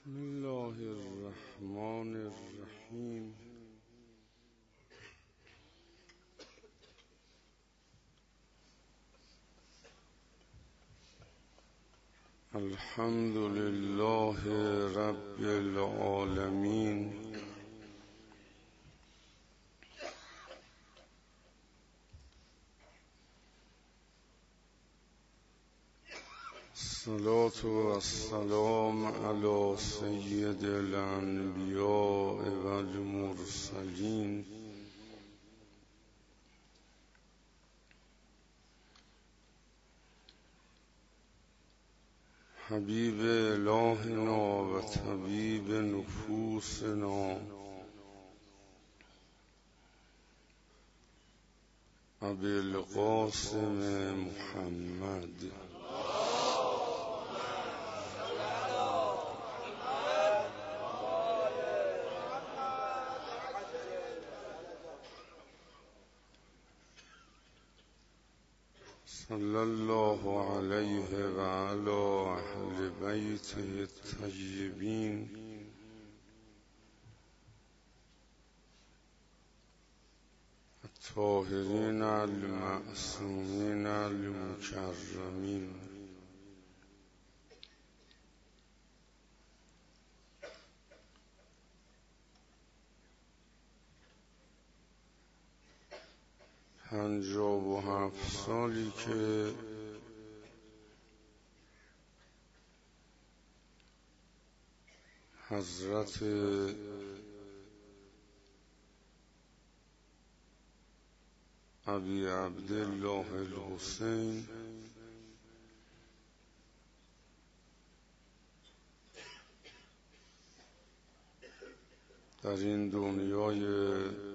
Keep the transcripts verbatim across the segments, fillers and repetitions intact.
بسم الله الرحمن الرحیم. الحمد لله رب العالمین، الصلاة والسلام علی سید الانبیاء والمرسلین، حبیب الهنا و طبیب نفوسنا ابی القاسم محمد. صلی الله علیه و علی اهل بیته الطیبین الطاهرین المعصومین المکرمین. پنجاه و هفت سالی که حضرت ابی عبدالله الحسین در این دنیای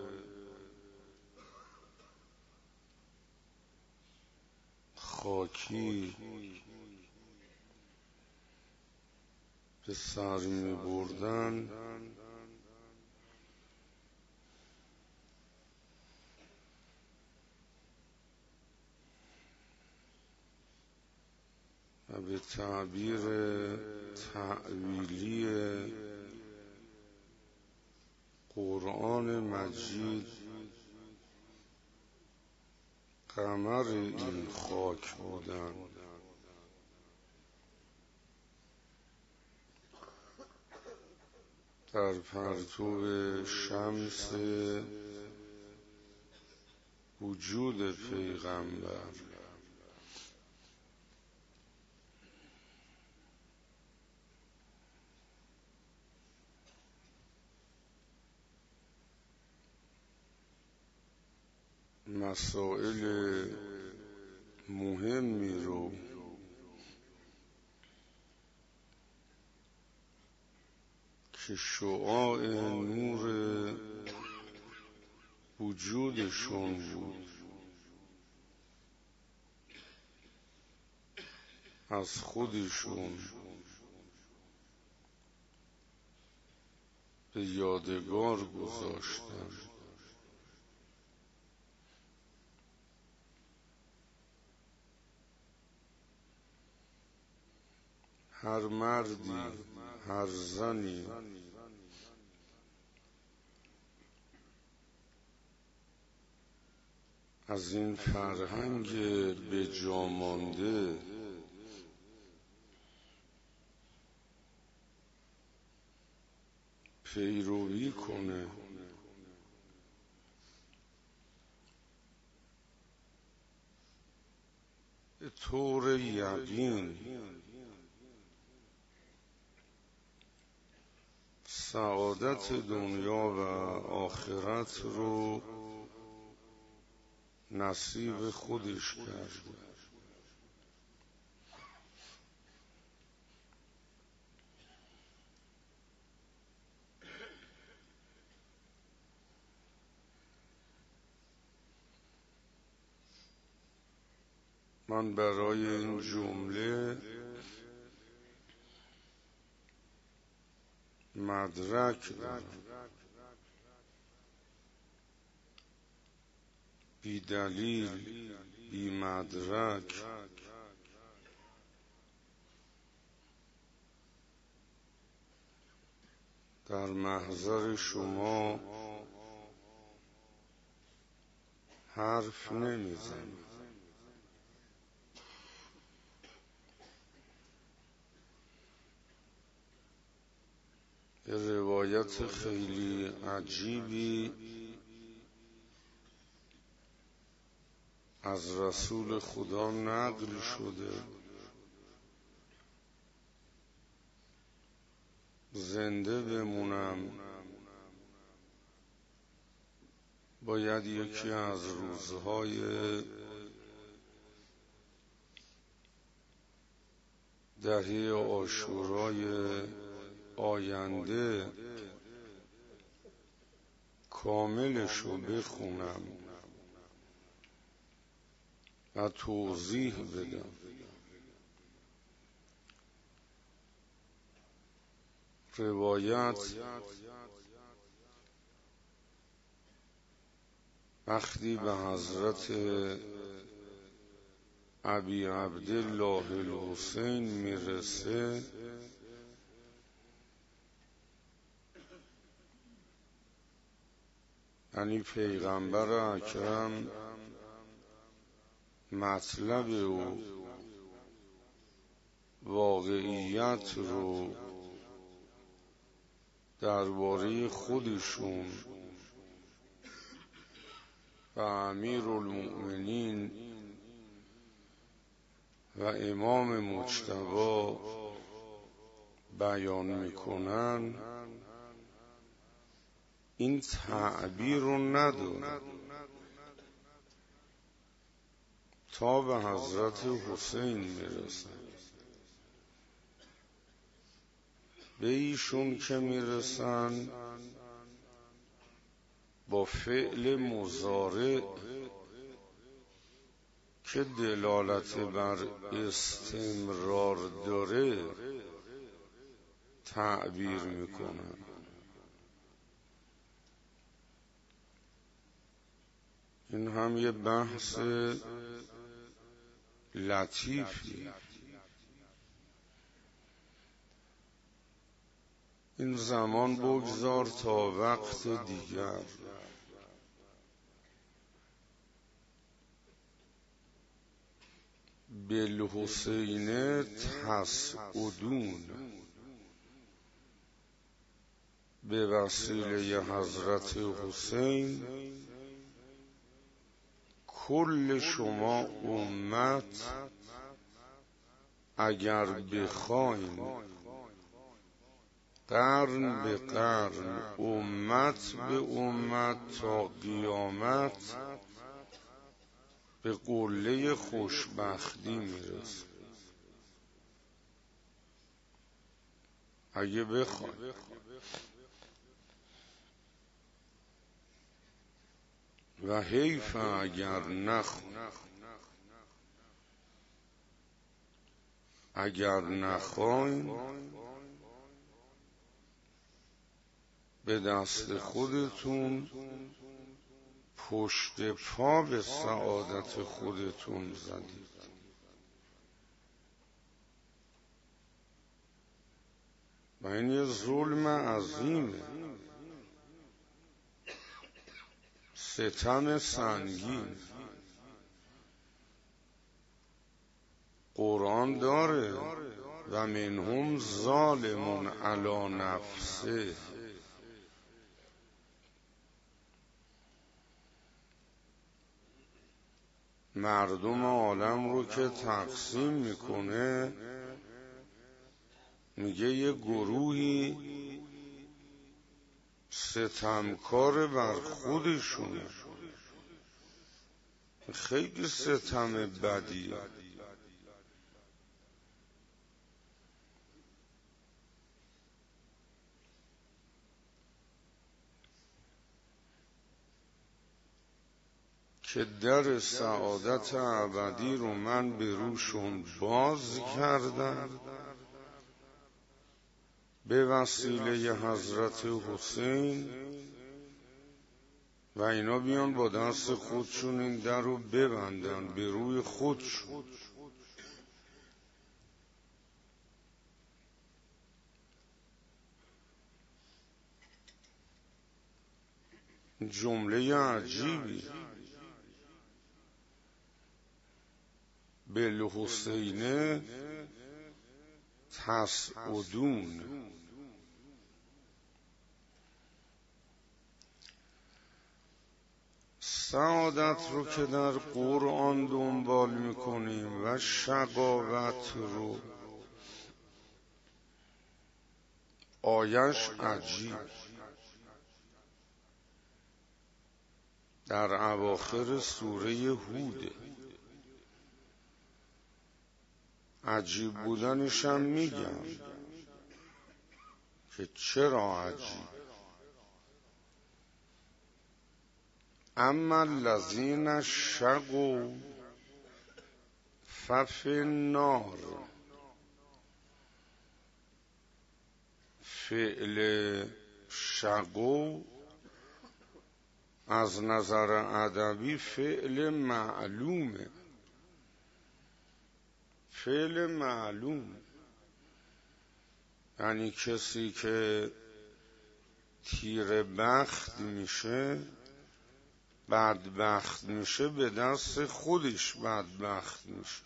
خاکی به سر می بردن، و به تعبیر تأویلی قرآن مجید قمر این خاک بودن. در پرتو شمس وجود پیغمبر مسائل مهمی رو که شعاع نور وجودشون بود از خودشون به یادگار گذاشتن. هر مردی، هر زنی از این فرهنگ به جا مانده پیروی کنه، به طور یقین سعادت دنیا و آخرت رو نصیب خودش کرده. من برای این جمله مدرک دارم، بی دلیل، بی مدرک در محضر شما حرف نمیزنم. یه روایت خیلی عجیبی از رسول خدا نقل شده، زنده بمونم باید یکی از روزهای دهه عاشورای آینده کاملشو بخونم و توضیح بدم. روایت وقتی به حضرت ابی عبدالله الحسین میرسه یعنی پیغمبر اکرم مطلب و واقعیت رو درباره خودشون و امیرالمؤمنین و امام مجتبی بیان میکنن، این تعبیر رو نداره تا به حضرت حسین میرسن. به ایشون که میرسن با فعل مضارع که دلالت بر استمرار داره تعبیر میکنن. این هم یه بحث لطیفی. این زمان بگذار تا وقت دیگر. بالحسین تسعدون، به وسیله حضرت حسین کل شما امت اگر بخواین قرن به قرن، امت به امت تا قیامت به قله خوشبختی میرسه اگه بخواین. و حیف اگر نخواین. اگر نخواین به دست خودتون پشت پا به سعادت خودتون زدید. و این یه ظلم عظیمه، ستم سنگین. قرآن داره و منهم ظالمون علی نفسه. مردم عالم رو که تقسیم میکنه میگه یه گروهی ستمکار بر خودشونه. خیلی ستم بدیه. که در سعادت ابدی رو من به روشون باز کردم به وسیله حضرت حسین و اینا بیان با دست خودشون این در رو ببندن به روی خودشون. جمله عجیبی. بالحسین تسعدون. سعادت رو که در قرآن دنبال میکنیم و شقاوت رو، آیش عجیب در اواخر سوره هود. عجیب بودنش هم میگم که چرا عجیب. اما الذین شقوا ففی النار. فعل شقوا از نظر ادبی فعل معلومه. فعل معلوم یعنی کسی که تیر بخت میشه، بدبخت میشه، به دست خودش بدبخت میشه.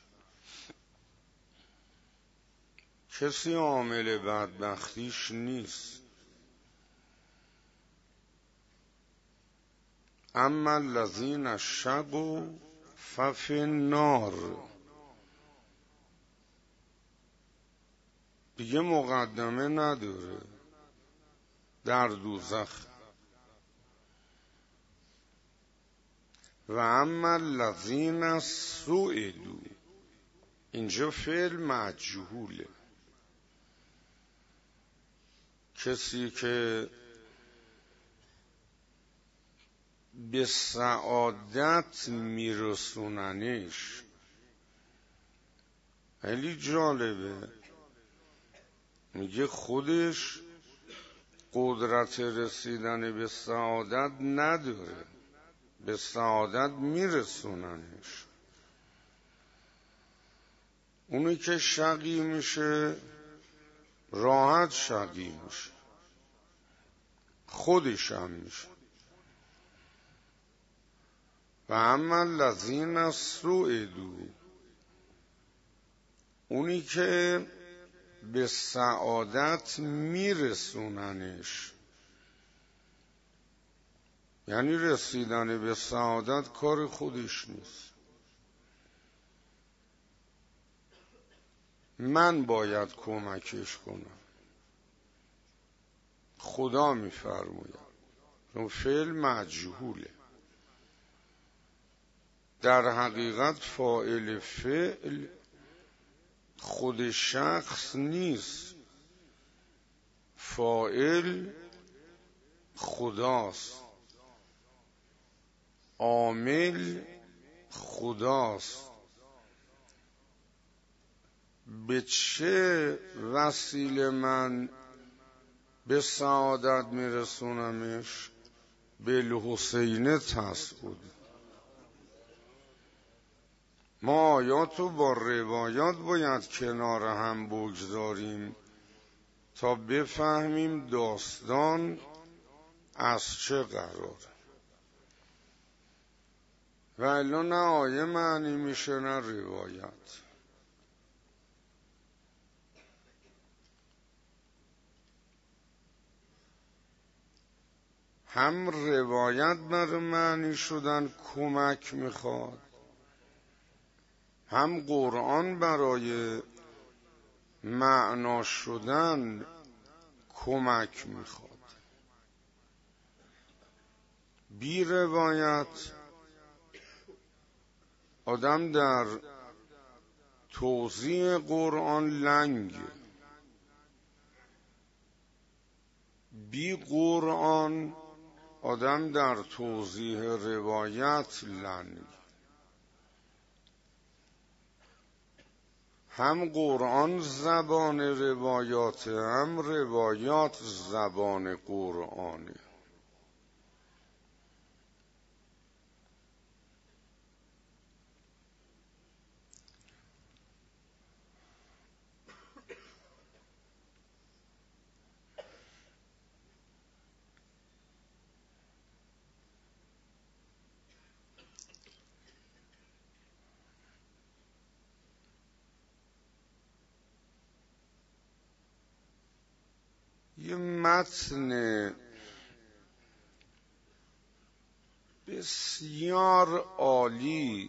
کسی عامل بدبختیش نیست. اما الذین شقوا ففی النار. دیگه مقدمه نداره، در دوزخ. و اما الذین سعدوا، اینجا فعل مجهوله. کسی که به سعادت میرسوننش. خیلی جالبه، میگه خودش قدرت رسیدن به سعادت نداره، به سعادت میرسوننش. اونی که شقی میشه راحت شقی میشه، خودش هم میشه. و اما الذین سعدوا، اونی که به سعادت میرسوننش. یعنی رسیدن به سعادت کار خودش نیست، من باید کمکش کنم. خدا میفرماید. اون فعل مجهوله. در حقیقت فاعل فعل خود شخص نیست، فاعل خداست، عامل خداست. به چه وسیله من به سعادت میرسونمش؟ بالحسین تسعد. ما آیات رو با روایات باید کنار هم بگذاریم تا بفهمیم داستان از چه قراره. و الا نه آیه معنی میشه نه روایت. هم روایت برای معنی شدن کمک میخواد، هم قرآن برای معنا شدن کمک میخواد. بی روایت آدم در توضیح قرآن لنگه، بی قرآن آدم در توضیح روایت لنگ. هم قرآن زبان روایات، هم روایات زبان قرآنه. یه متن بسیار عالی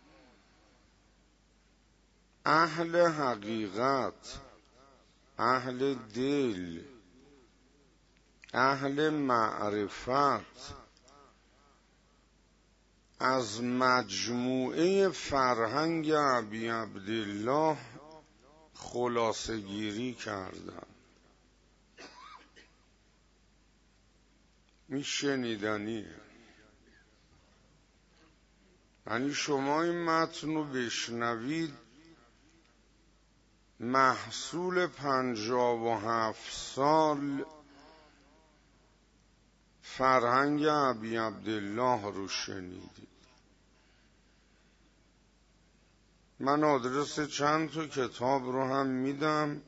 اهل حقیقت، اهل دل، اهل معرفت از مجموعه فرهنگ ابی عبدالله خلاصه گیری کردن. میشنیدنیه، یعنی شما این متن رو بشنوید، محصول پنجاه و هفت سال فرهنگ ابی عبدالله رو شنیدید. من آدرس چند تا کتاب رو هم میدم،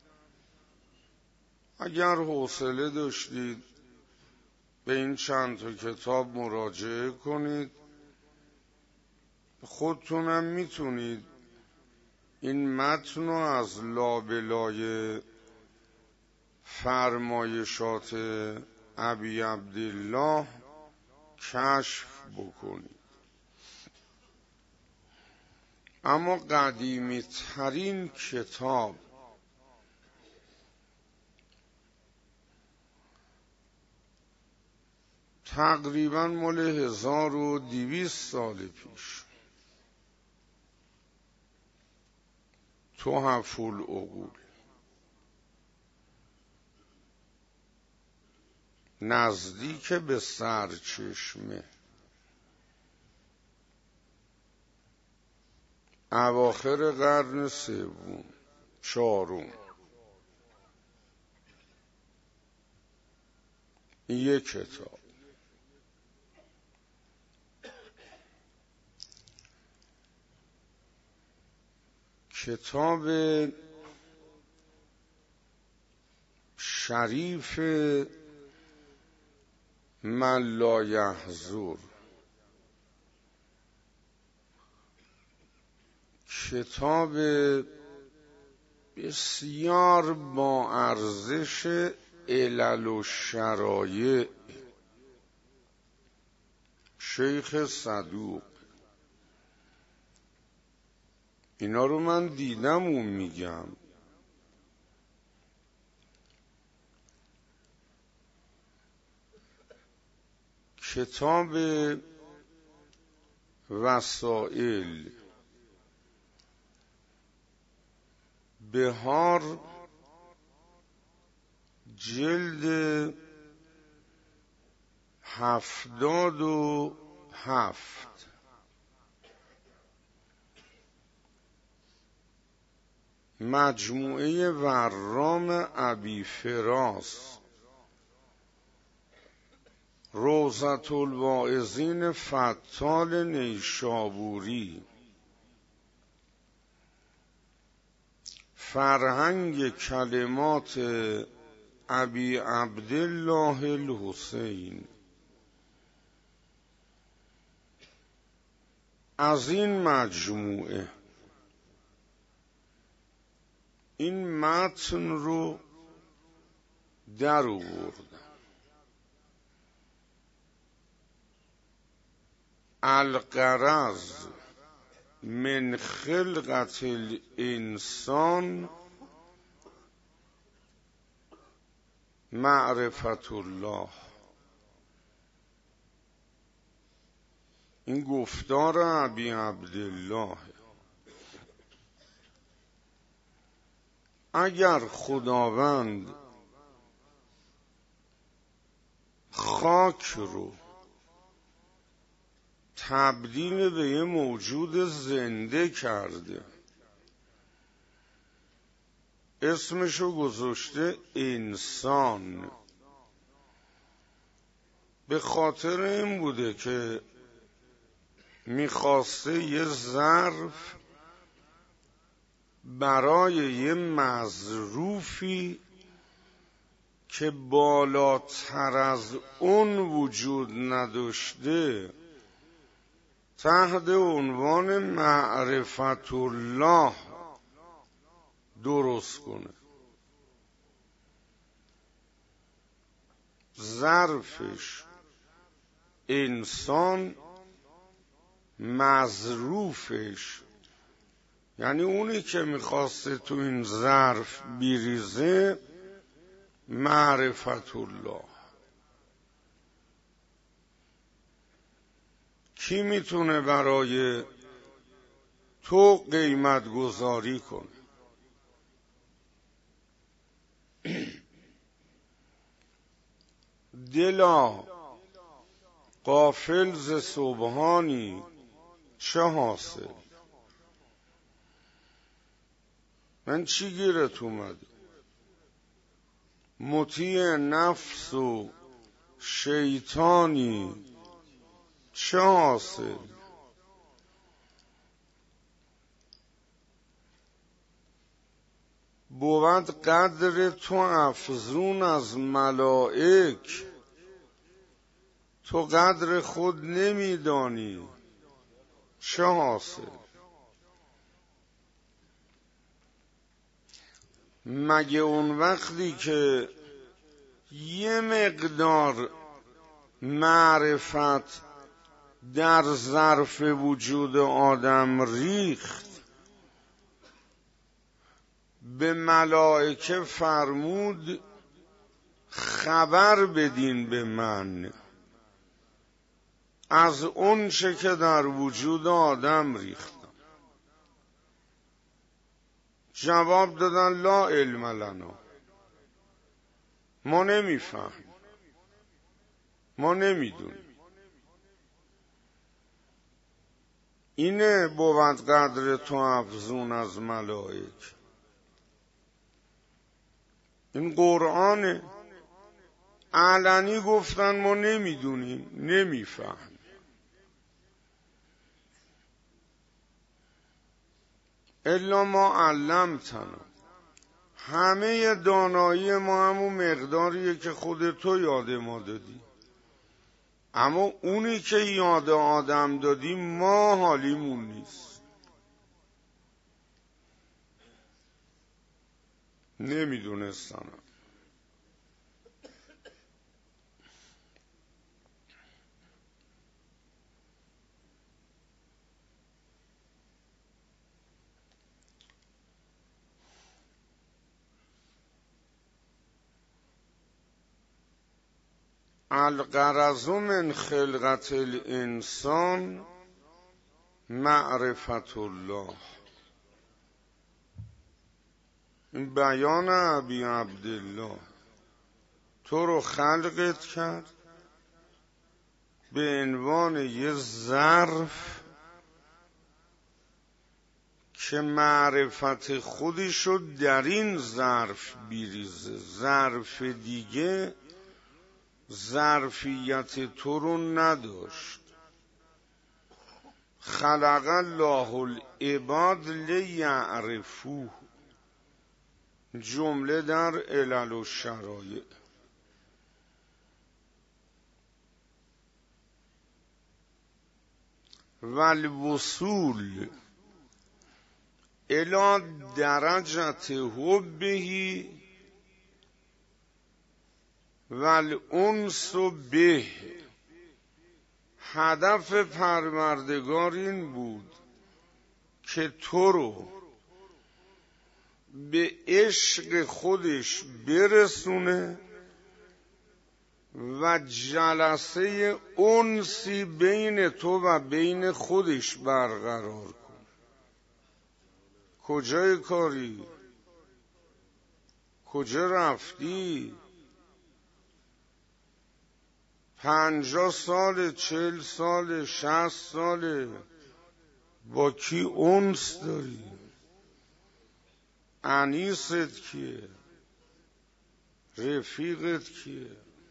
اگر حوصله داشتید به این چند تا کتاب مراجعه کنید. خودتونم میتونید این متن رو از لابلای فرمایشات ابی عبدالله کشف بکنید. اما قدیمی ترین کتاب تقریبا مال هزار و دویست سال پیش، تحف العقول، نزدیک به سرچشمه، اواخر قرن سوم چهارم. یک کتاب کتاب شریف من لا یحضر، کتاب بسیار با ارزش علل و شرایع شیخ صدوق. اینا رو من دیدم و میگم. کتاب وسائل بهار، جلد هفتاد و هفت، مجموعه ورام ابی فراس، روضة الواعظین فتال نیشابوری، فرهنگ کلمات ابی عبدالله الحسین. از این مجموعه این متن رو در آوردم. الغرض من خلقت الانسان معرفت الله. این گفتار ابی عبدالله. اگر خداوند خاک رو تبدیل به یه موجود زنده کرده، اسمشو گذاشته انسان، به خاطر این بوده که میخواسته یه ظرف برای یه مظروفی که بالاتر از اون وجود نداشته تحت عنوان معرفت الله درست کنه. ظرفش انسان، مظروفش یعنی اونی که میخواسته تو این ظرف بیریزه معرفت الله. کی میتونه برای تو قیمت گذاری کنه؟ دلا غافل ز سبحانی چه حاصل؟ من چی گیرت اومده؟ مطیع نفس و شیطانی چه حاصل؟ بود قدر تو افزون از ملائک، تو قدر خود نمیدانی چه حاصل؟ مگه اون وقتی که یه مقدار معرفت در ظرف وجود آدم ریخت، به ملائکه فرمود خبر بدین به من از اون چه که در وجود آدم ریختم؟ جواب دادن لا علم لنا، ما نمیفهمیم، ما نمیدونیم. اینه بود قدر تو افزون از ملائک. این قرآنه. علنی گفتن ما نمیدونیم، نمیفهمیم. الا ما علمتنا، همه دانایی ما همون مقداریه که خود تو یاد ما دادی، اما اونی که یاد آدم دادی ما حالیمون نیست، نمیدونستم. الغرض من خلقت الانسان معرفت الله. این بیان ابی عبدالله، تو رو خلقت کرد به عنوان یه ظرف که معرفت خودشو در این ظرف بیریزه، ظرف دیگه ظرفیت تو رو نداشت. خلق الله العباد لیعرفوه، جمله در علل و شرایع. والوصول الی درجت حبه والانس به، هدف پروردگار این بود که تو رو به عشق خودش برسونه و جلسه انسی بین تو و بین خودش برقرار کن. کجای کاری؟ کجا رفتی؟ پنجاه سال، چل سال، شصت ساله با کی انس داری؟ انیست کیه؟ رفیقت کیه؟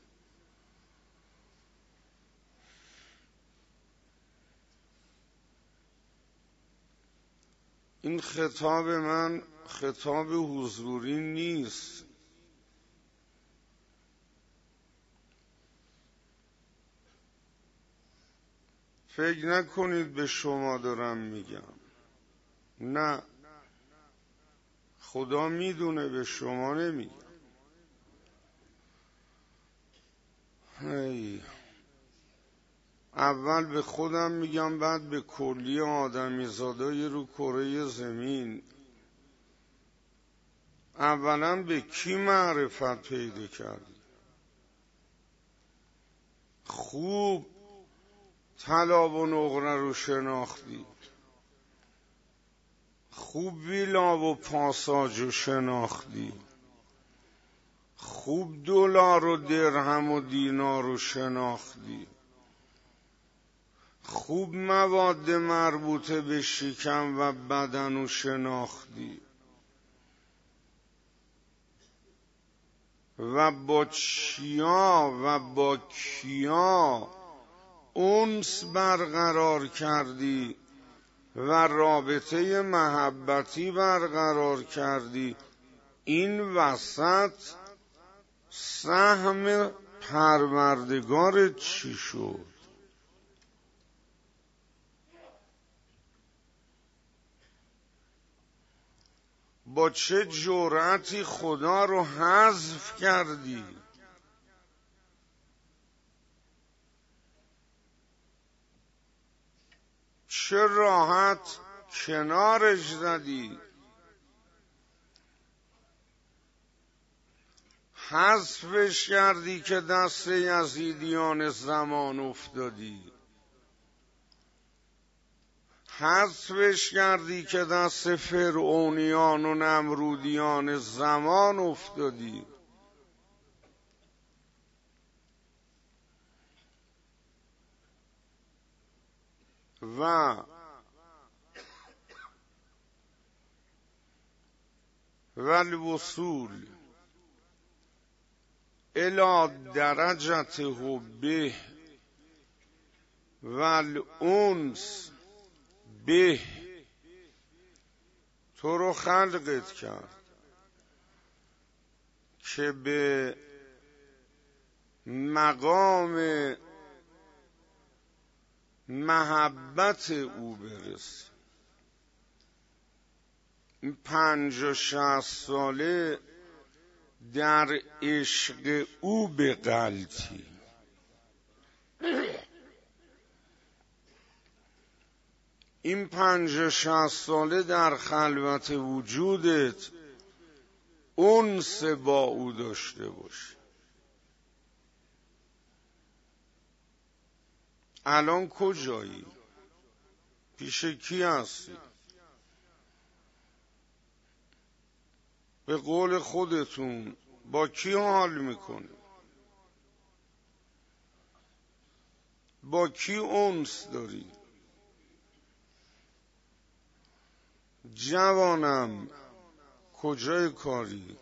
این خطاب من خطاب حضوری نیست. فکر نکنید به شما دارم میگم، نه، خدا میدونه به شما نمیگم. هی. اول به خودم میگم، بعد به کلی آدمی زادای رو کره زمین. اولا به کی معرفت پیدا کردی؟ خوب طلا و نقره رو شناختی، خوب ویلا و پاساج رو شناختی، خوب دلار و درهم و دینار رو شناختی، خوب مواد مربوطه به شکم و بدن رو شناختی و با چیا و با کیا انس برقرار کردی و رابطه محبتی برقرار کردی. این وسط سهم پروردگار چی شد؟ با چه جرأتی خدا رو حذف کردی؟ چه راحت کنارش زدی؟ حذفش کردی که دست یزیدیان زمان افتادی، حذفش کردی که دست فرعونیان و نمرودیان زمان افتادی. و والوصول الى درجت حبه والانس به تو رو خلقت کرد که به مقام محبت او برسی. این پنج و شصت ساله در عشق او به غلطی. این پنج و شصت ساله در خلوت وجودت انس با او داشته باش. الان کجایی؟ پیش کی هستی؟ به قول خودتون با کی حال میکنی؟ با کی انس داری؟ جوانم کجای کاری؟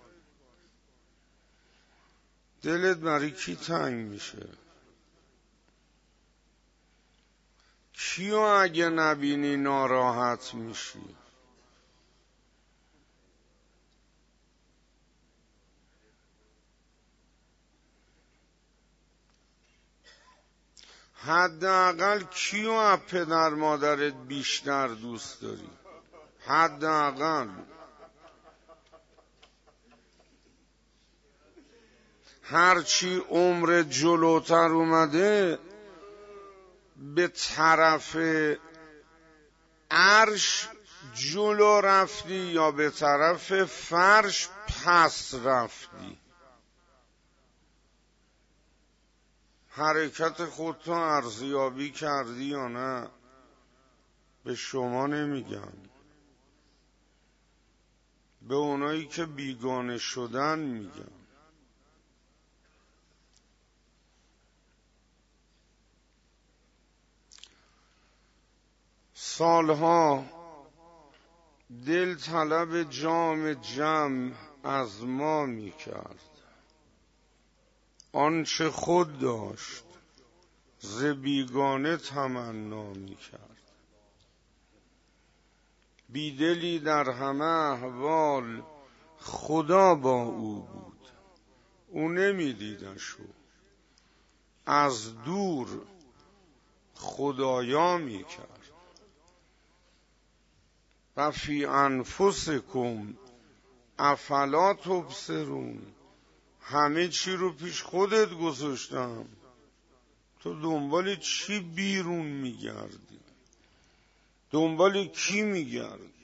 دلت برای کی تنگ میشه؟ کیو اگه نبینی ناراحت میشی؟ حداقل کیو از پدر مادرت بیشتر دوست داری؟ حداقل هرچی عمر جلوتر اومده به طرف عرش جلو رفتی یا به طرف فرش پس رفتی؟ حرکت خودتو ارزیابی کردی یا نه؟ به شما نمیگم، به اونایی که بیگانه شدن میگم. سالها دل طلب جام جم از ما میکرد، آنچه خود داشت ز بیگانه تمنا میکرد. بیدلی در همه احوال خدا با او بود، او نمیدیدشو، از دور خدایا میکرد. و فی انفسکم افلا تبصرون، همه چی رو پیش خودت گذاشتم، تو دنبال چی بیرون میگردی؟ دنبال کی میگردی؟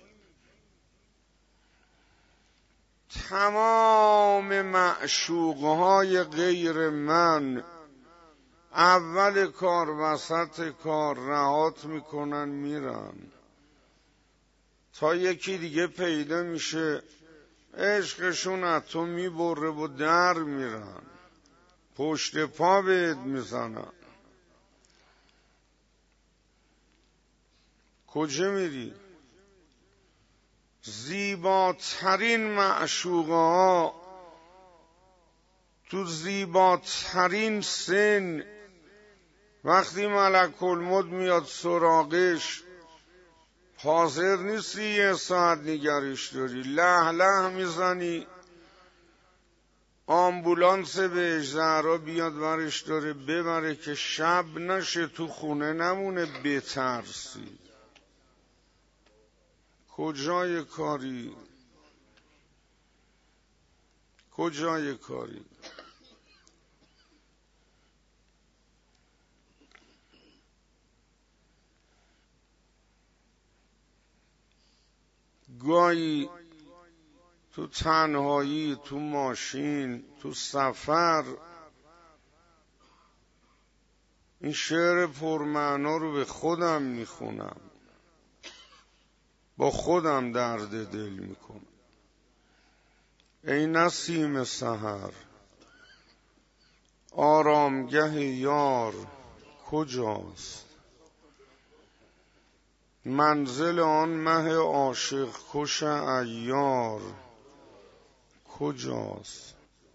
تمام معشوقهای غیر من اول کار وسط کار رهات میکنن میرن، تا یکی دیگه پیدا میشه عشقشون از تو میبره و در میرن، پشت پا بهت میزنن. کجا میری؟ زیباترین معشوقه ها تو زیباترین سن وقتی ملک الموت میاد سراغش حاضر نیستی یه ساعت نگرش داری، له له میزنی آمبولانس بهش زهرا بیاد ورش داره ببره که شب نشه تو خونه نمونه بترسی. کجای کاری؟ کجای کاری؟ گاهی تو تنهایی، تو ماشین، تو سفر این شعر پرمعنا رو به خودم میخونم، با خودم درد دل میکنم. ای نسیم سحر آرامگه یار کجاست؟ منزل آن مه عاشق کش عیار کجاست؟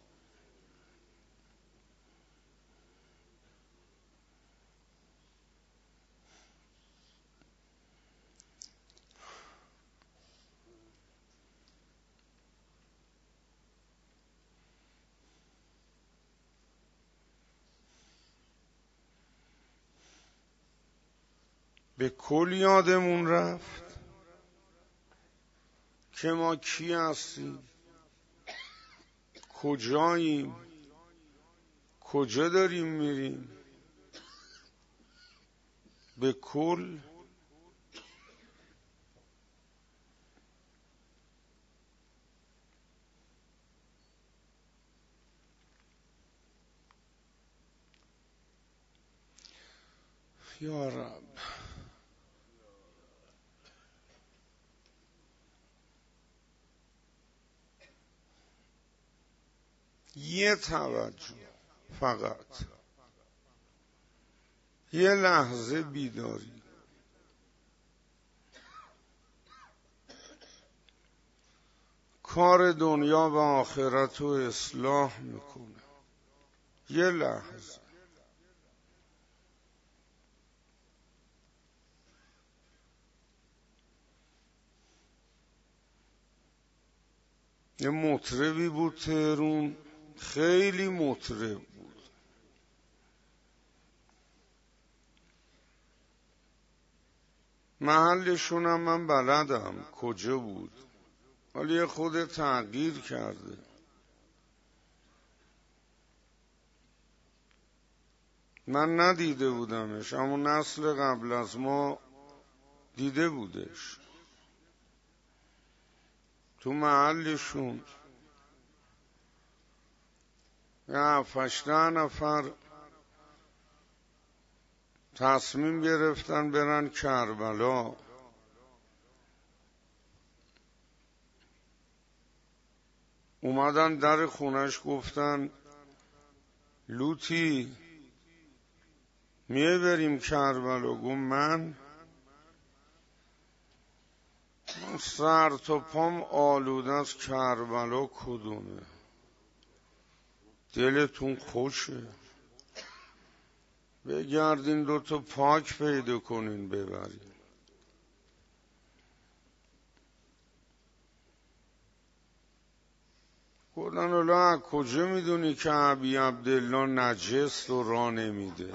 به کل یادمون رفت که ما کی هستیم، کجاییم، کجا داریم میریم. به کل یا رب یه توجه، فقط یه لحظه بیداری. کار دنیا و آخرت رو اصلاح میکنه. یه لحظه یه مطربی بود تهرون، خیلی مطرب بود، محلشونم من بلدم کجا بود، ولی خود تغییر کرده. من ندیده بودمش اما نسل قبل از ما دیده بودش. تو محلشون یه هفت نفر تصمیم گرفتن برن کربلا. اومدن در خونش گفتن لوتی میای بریم کربلا؟ گفت من من سر تا پام آلوده از کربلا کدومه؟ دلتون خوشه بگردین دوتا پاک پیدا کنین ببرین. گفتن اولا از کجا میدونی که ابی عبدالله نجس رو راه نمیده؟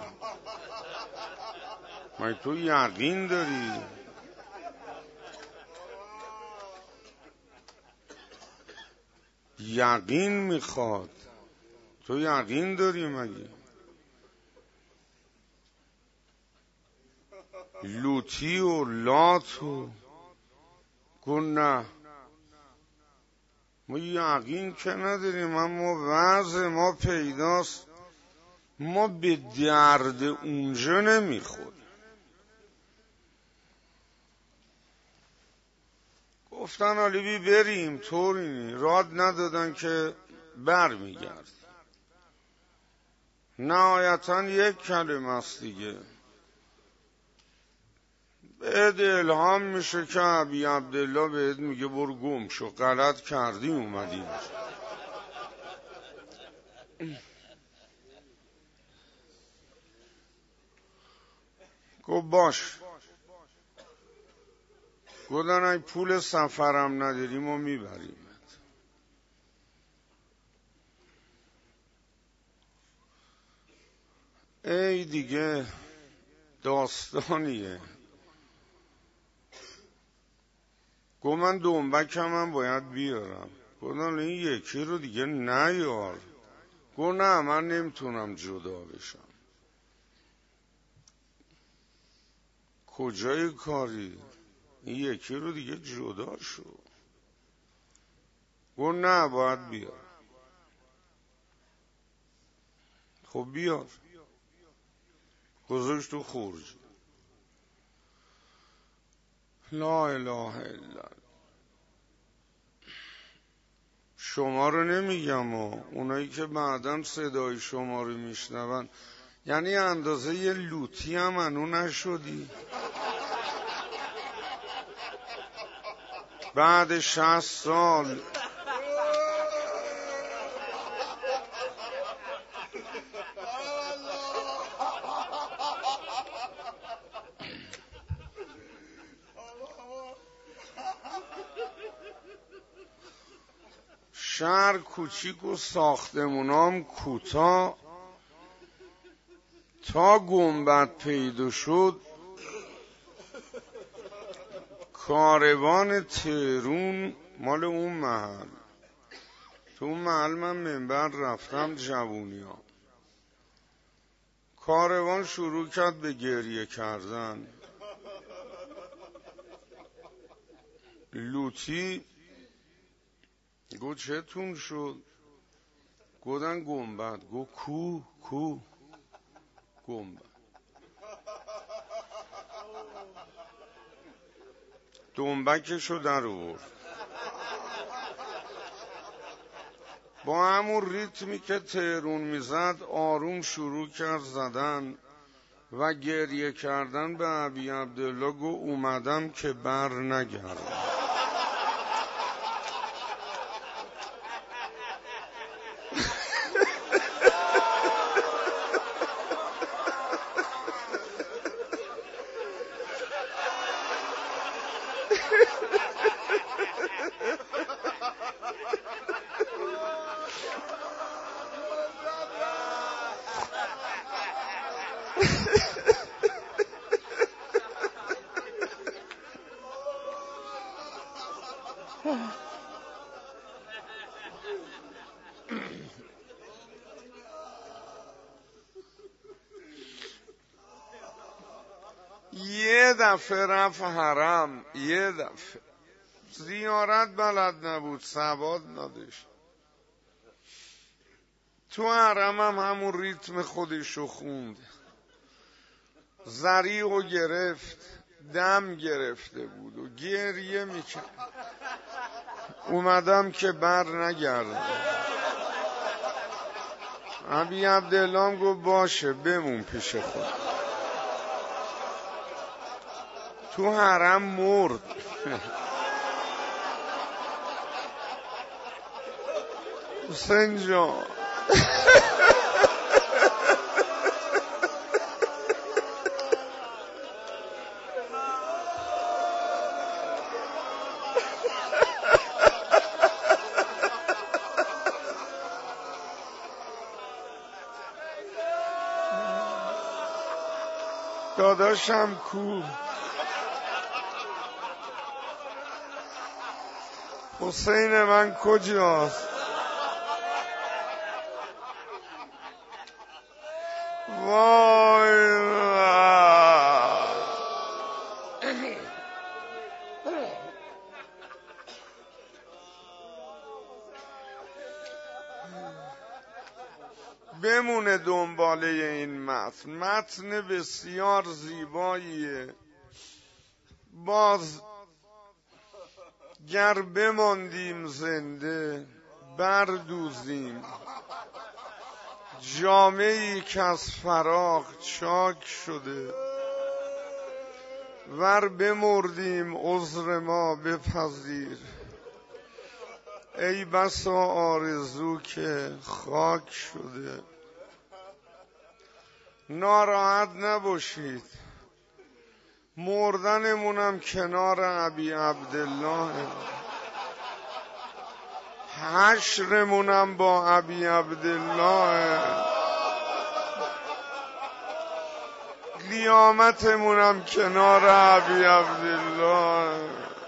مگه تو یقین داری؟ یقین میخواد. تو یقین داری مگه؟ لوتی و لات و گفت نه ما یقین که نداریم، اما وضع ما پیداست، ما به درد اونجا نمیخوریم. گفتن علی بریم، طوری نی راد ندادن که بر میگرد. نهایتا یک کلمه است دیگه، بهت الهام میشه که ابی عبدالله بهت میگه برو گم شو، غلط کردی اومدی. گفت باش. گفتن ای پول سفرم نداریم و میبریم. ای دیگه داستانیه. گفت من دنبکم هم باید بیارم. گفتن این یکی رو دیگه نیار. گفت نه من نمیتونم جدا بشم. کجای کاری؟ این یکی رو دیگه جدا شو. گفت نه باید بیار. خب بیار. گذاشت تو خورج. لا اله الا الله. شما رو نمیگم و اونایی که بعداً صدای شما رو میشنون، یعنی اندازه یه لوتی هم انو نشدی؟ بعد شصت سال شهر کوچیک و ساختمونام کوتاه، تا گنبد پیدا شد کاروان تهرون مال اون محل. تو اون محل من منبر رفتم جوونی ها. کاروان شروع کرد به گریه کردن. لوتی گفت چتون شد؟ گفتن گنبد. گفت کو کو گنبد. دنبکشو در آورد. با همون ریتمی که تهرون میزد آروم شروع کرد زدن و گریه کردن به ابی عبدالله. گفت اومدم که بر نگردم. یه دفعه رفت حرم، یه دفعه زیارت بلد نبود، سواد نداشت. تو حرم هم همون ریتم خودشو خوند، زریعو گرفت، دم گرفته بود و گریه میکرد. اومدم که بر نگردم. ابی عبدالله گفت باشه بمون پیش خود. تو حرم مرد. حسین جان داداشم کو؟ حسین من کجاست؟ وای بمونه دنباله این متن. متن بسیار زیباییه. باز گر بماندیم زنده بردوزیم جامه‌ای که از فراق چاک شده، ور بمردیم عذر ما بپذیر ای بسا آرزو که خاک شده. ناراحت نباشید، مردنمونم کنار ابی عبدالله، حشرمونم با ابی عبدالله، قیامتمونم کنار ابی عبدالله.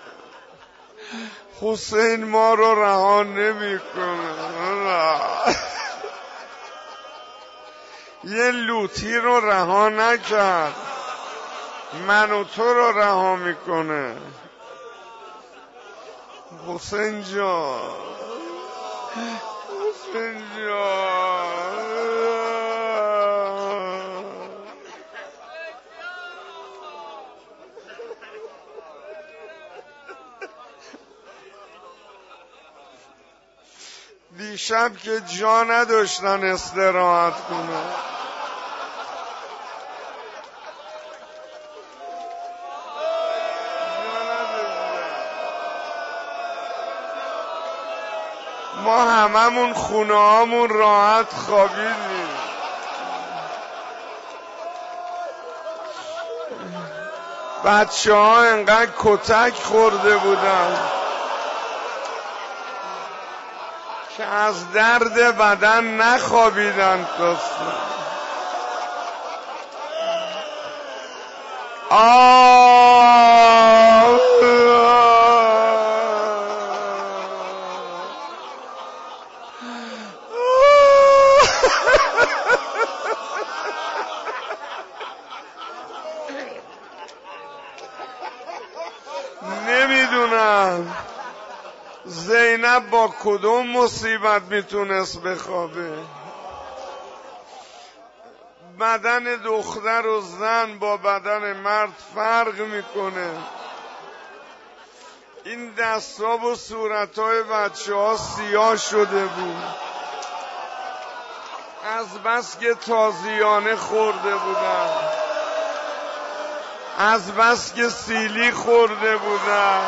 حسین ما رو رها نمیکنه. یه لوتی رو رها نکرد، من و تو رو رها میکنه. حسین جان، حسین جان. دیشب که جا نداشتن استراحت کنه، ما هممون خونه هامون راحت خوابیدیم. بچه ها انقدر کتک خورده بودن که از درد بدن نخوابیدن. دوستان آه نمیدونم زینب با کدوم مصیبت میتونست بخوابه. بدن دختر و زن با بدن مرد فرق میکنه. این دستا و صورتهای بچه ها سیاه شده بود از بس که تازیانه خورده بودن، از بس که سیلی خورده بودن،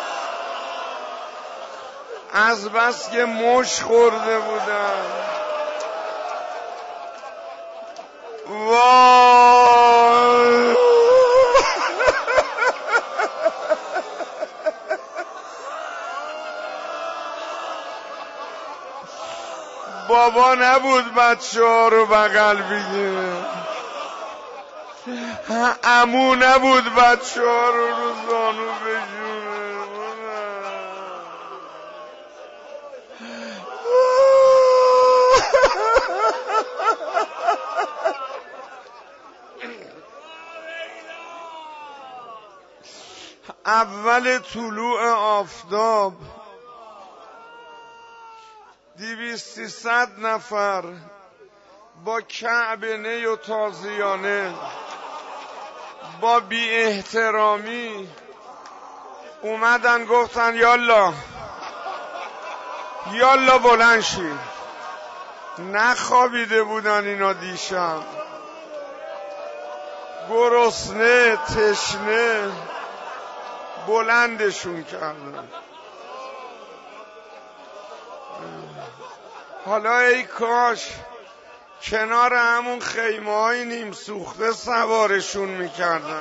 از بس که مش خورده بودن. وای بابا نبود بچه ها رو بغل بگیره، عمو نبود بچه ها رو رو زانو بجونه. اول طلوع آفتاب دویست صد نفر با کعبه و تازیانه با بی احترامی اومدن گفتن یالا یالا بلند شید. نخوابیده بودن اینا دیشب، گرسنه تشنه بلندشون کردن. حالا ای کاش کنار همون خیمه های نیم سوخته سوارشون میکردن،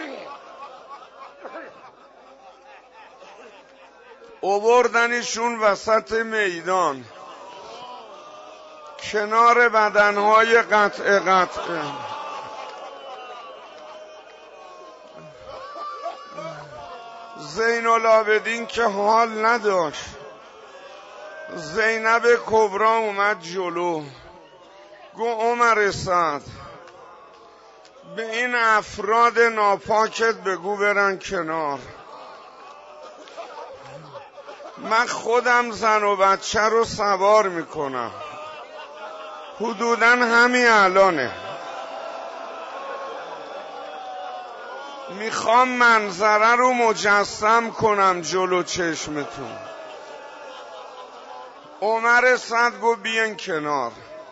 اووردنشون وسط میدان کنار بدنهای قطع قطعه. زین العابدین که حال نداشت. زینب کبرا اومد جلو، گو عمر سعد به این افراد ناپاکت بگو برن کنار، من خودم زن و بچه رو سوار میکنم. حدوداً همین الانه. میخوام منظره رو مجسم کنم جلو چشمتون. عمر سعد گفت بیاین کنار.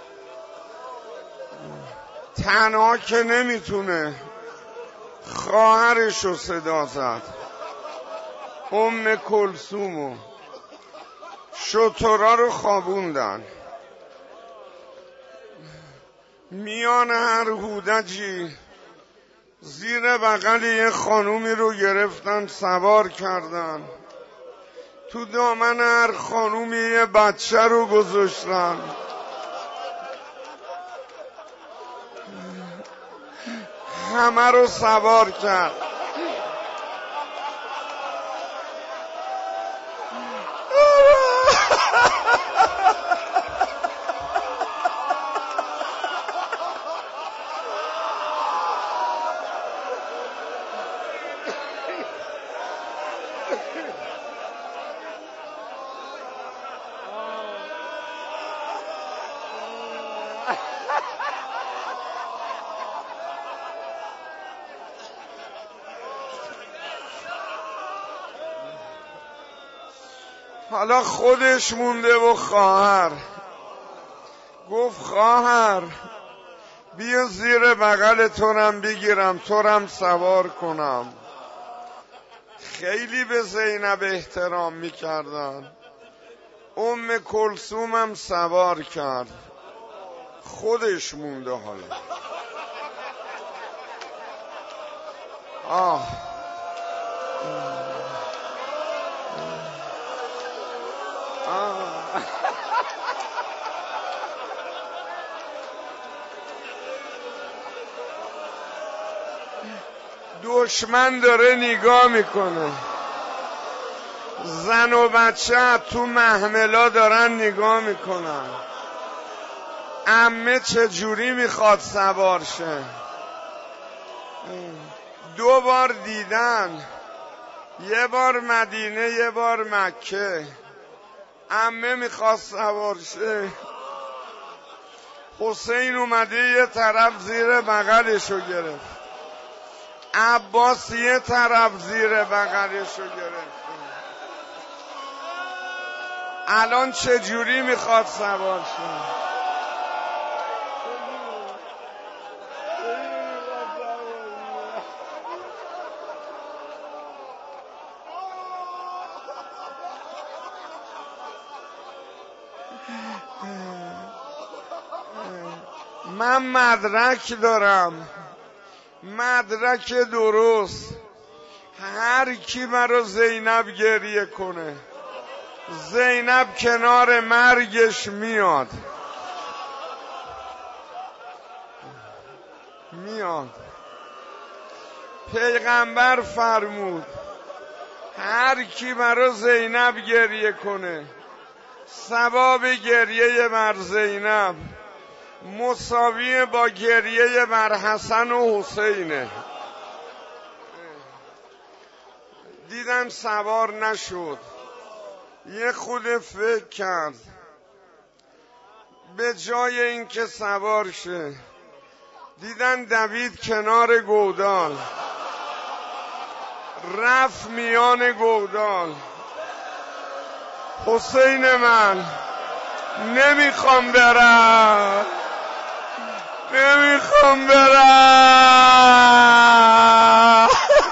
تنها که نمیتونه، خواهرشو صدا زد، ام کلثومو. شترا رو خوابوندن. میان هر هودجی زیر بغل یه خانومی رو گرفتن سوار کردن. تو دامن هر خانومی یه بچه رو گذاشتن. همه رو سوار کرد. حالا خودش مونده و خواهر گفت خواهر بیا زیر بغل تورم بگیرم تورم سوار کنم. خیلی به زینب احترام میکردن. ام کلثومم سوار کرد. خودش مونده حالا. آه دشمن داره نگاه میکنه. زن و بچه تو محملا دارن نگاه میکنن. عمه چجوری میخواد سوار شه؟ دو بار دیدن، یه بار مدینه یه بار مکه. عمه میخواد سوار شه. حسین اومده یه طرف زیر بغلشو گرفت. عباس یه طرف زیر بغلشو گرفت. الان چجوری میخواد سوار شه؟ من مدرک دارم، مدرک درست. هر کی برا زینب گریه کنه زینب کنار مرگش میاد میاد پیغمبر فرمود هر کی برا زینب گریه کنه ثواب گریه بر زینب مساوی با گریه بر حسن و حسینه. دیدن سوار نشد. یه خود فکر کرد به جای اینکه سوار شه دیدن دوید کنار گودال، رفت میان گودال. حسین من نمیخوام برم، نمیخوام برم.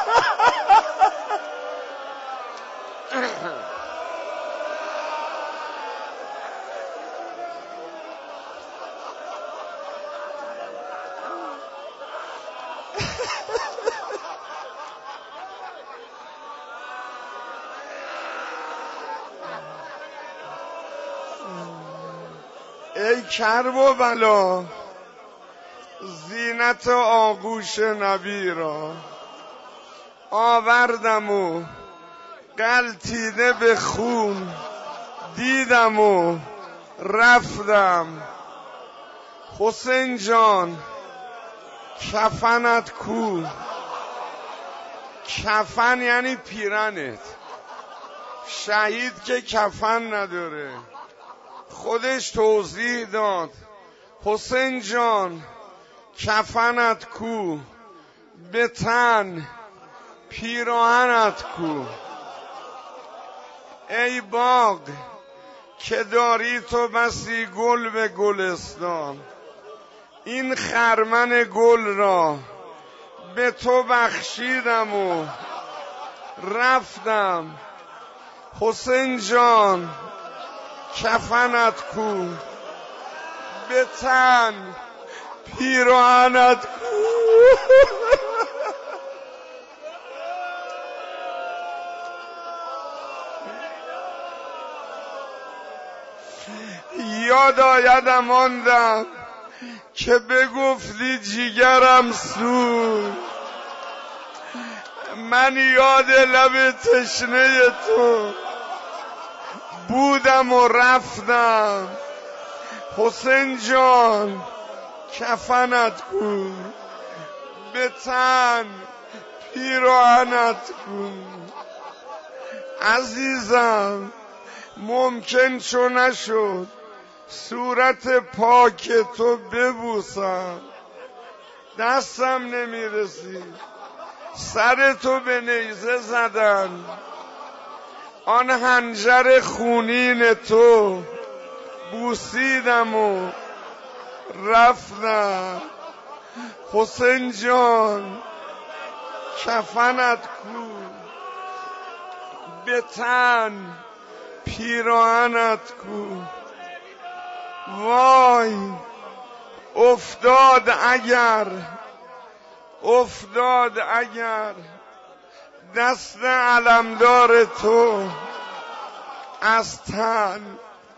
ای کرب و بلا زینت آغوش نبی را آوردم و غلتیده به خون دیدم و رفتم. حسین جان کفنت کو؟ کفن یعنی پیرنت. شهید که کفن نداره. خودش توضیح داد حسین جان کفنت کو، به تن پیراهنت کو. ای باغ که داری تو بسی گل به گلستان، این خرمن گل را به تو بخشیدم و رفتم. حسین جان کفنت کو، به تن پیراهنت کو. یاد آیدم آندم که بگفتی جیگرم سوز، من یاد لب تشنه تو بودم و رفتم. حسین جان کفنت کو، به تن پیراهنت کو. عزیزم ممکن چو نشد صورت پاک تو ببوسم، دستم نمیرسید، سر تو به نیزه زدن، آن حنجر خونین تو بوسیدم و رفتم. حسین جان کفنت کو، به تن پیراهنت کو. وای افتاد اگر، افتاد اگر دست علمدار تو از تن.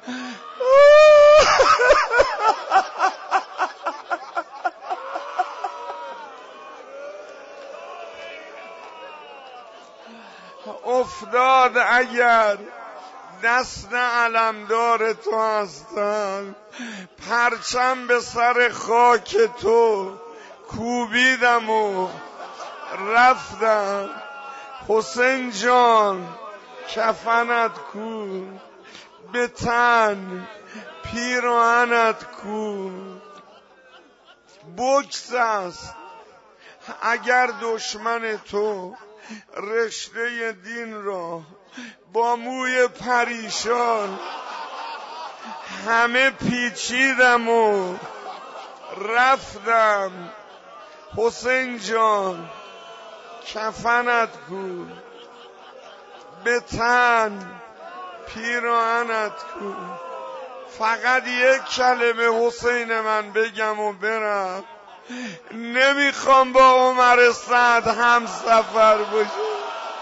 افتاد اگر دست علمدار تو هستم، پرچم به سر خاک تو کوبیدم و رفتم. حسین جان کفنت کو، به تن پیراهنت کو. بکس است اگر دشمن تو رشته دین را با موی پریشان همه پیچیدم و رفتم. حسین جان کفنت کو، به تن پیراهنت کو. فقط یک کلمه حسین من بگم و برم. نمیخوام با عمر سعد هم سفر باشم،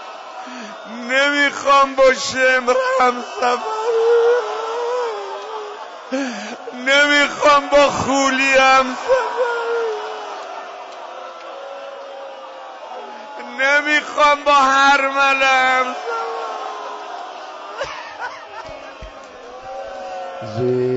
نمیخوام با شمر هم سفر، نمیخوام با خولی هم سفر، نمیخوام با هرمله هم سفر.